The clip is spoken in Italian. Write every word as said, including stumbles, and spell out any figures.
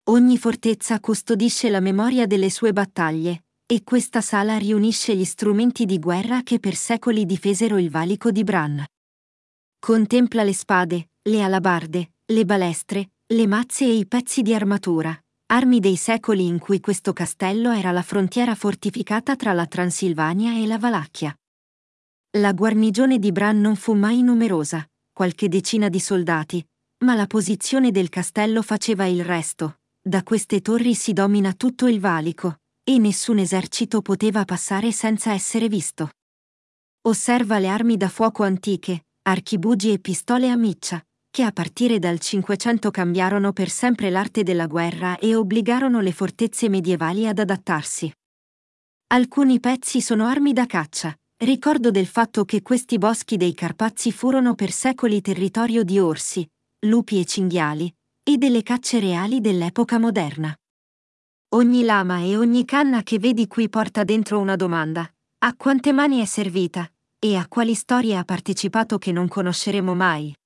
Ogni fortezza custodisce la memoria delle sue battaglie, e questa sala riunisce gli strumenti di guerra che per secoli difesero il valico di Bran. Contempla le spade, le alabarde, le balestre, le mazze e i pezzi di armatura, armi dei secoli in cui questo castello era la frontiera fortificata tra la Transilvania e la Valacchia. La guarnigione di Bran non fu mai numerosa, qualche decina di soldati, ma la posizione del castello faceva il resto. Da queste torri si domina tutto il valico, e nessun esercito poteva passare senza essere visto. Osserva le armi da fuoco antiche, archibugi e pistole a miccia, che a partire dal Cinquecento cambiarono per sempre l'arte della guerra e obbligarono le fortezze medievali ad adattarsi. Alcuni pezzi sono armi da caccia, ricordo del fatto che questi boschi dei Carpazi furono per secoli territorio di orsi, lupi e cinghiali, e delle cacce reali dell'epoca moderna. Ogni lama e ogni canna che vedi qui porta dentro una domanda: a quante mani è servita? E a quali storie ha partecipato che non conosceremo mai?